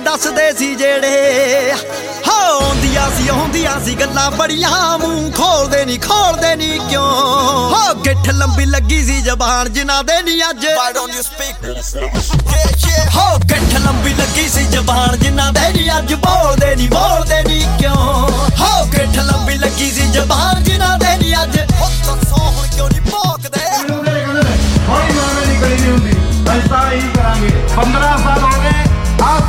ਦੱਸਦੇ ਸੀ ਜਿਹੜੇ ਆਉਂਦੀਆਂ ਸੀ ਗੱਲਾਂ ਬੜੀਆਂ ਮੂੰਹ ਖੋਲਦੇ ਨਹੀਂ ਕਿਉਂ ਹੋ ਗਿੱਠ ਲੰਬੀ ਲੱਗੀ ਸੀ ਜ਼ਬਾਨ ਜਿਨ੍ਹਾਂ ਦੇ ਨਹੀਂ ਅੱਜ ਹੋ ਗਿੱਠ ਲੰਬੀ ਲੱਗੀ ਸੀ ਜ਼ਬਾਨ ਜਿਨ੍ਹਾਂ ਦੇ ਨਹੀਂ ਅੱਜ ਬੋਲਦੇ ਨਹੀਂ